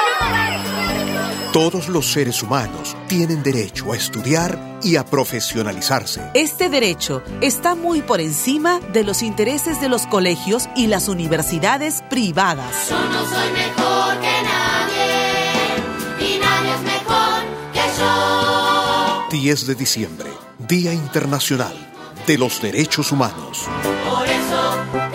Todos los seres humanos tienen derecho a estudiar y a profesionalizarse. Este derecho está muy por encima de los intereses de los colegios y las universidades privadas. Yo no soy mejor que nadie, y nadie es mejor que yo. 10 de diciembre, Día Internacional de los Derechos Humanos. Por eso